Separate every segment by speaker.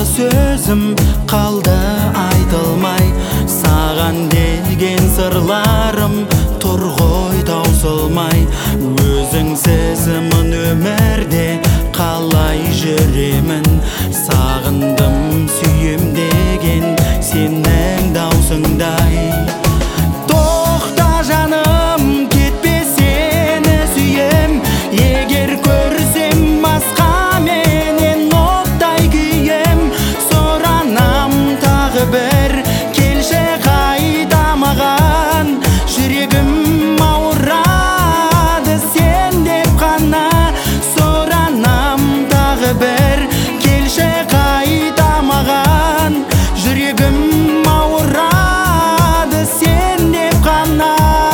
Speaker 1: сөзім қалды айтылмай, саған деген сырларым тұр ғой таусылмай. Өзіңсіз мұн өмірде қалай жүремін, сағындым сүйем деген сенің даусыңдай. Тоқта жаным, кетпе сені сүйем, егер көрсем басқа менен оттай күйем. Соранам тағы бір, келші қайта маған, жүрегім ауырады сен деп қана. Соранам тағы бір, келші қайта маған, жүрегім ауырады сен деп қана.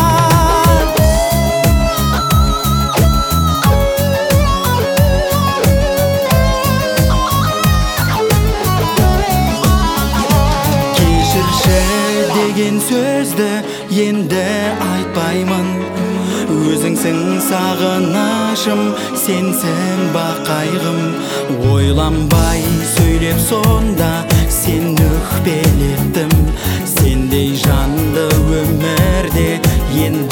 Speaker 1: Кешірші деген сөзді енді айтпаймын, өзіңсің сағынышым, сенсің бақайғым. Ойланбай сөйлеп сонда сен өкпелеттім, сендей жанды өмірде енді